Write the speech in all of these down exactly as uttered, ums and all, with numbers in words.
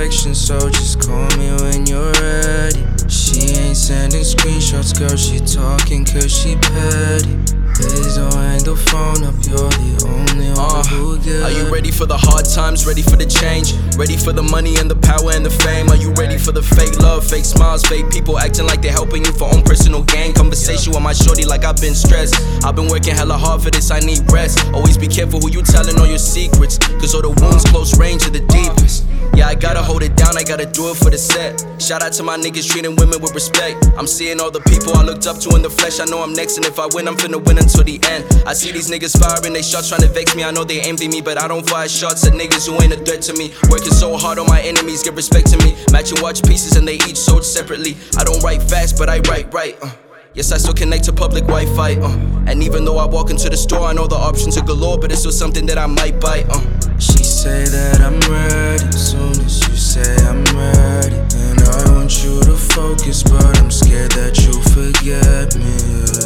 perfection, so just call me when you're ready. She ain't sending screenshots, girl, she talking cause she petty. Please don't hang the phone up, you're the only one uh, who gets. Are you ready for the hard times, ready for the change? Ready for the money and the power and the fame? Are you ready for the fake love, fake smiles, fake people acting like they're helping you for own personal gain? Conversation with my shorty like I've been stressed. I've been working hella hard for this, I need rest. Always be careful who you telling all your secrets, cause all the wounds close range are the deepest. Yeah, I gotta hold it down, I gotta do it for the set. Shout out to my niggas treating women with respect. I'm seeing all the people I looked up to in the flesh. I know I'm next, and if I win, I'm finna win until the end. I see these niggas firing they shots trying to vex me. I know they envy me, but I don't fire shots at niggas who ain't a threat to me. Working so hard on my enemies, give respect to me. Matching watch pieces and they each sold separately. I don't write fast, but I write right. uh. Yes, I still connect to public Wi-Fi. uh. And even though I walk into the store, I know the options are galore, but it's still something that I might buy. uh. She say that I'm ready, as soon as you say I'm ready. And I want you to focus, but I'm scared that you'll forget me.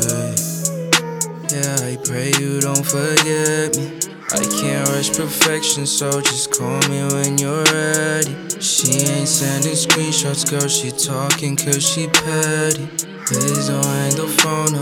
Yeah, I pray you don't forget me. I can't rush perfection, so just call me when you're ready. She ain't sending screenshots, girl, she talking cause she petty. Please don't hang the phone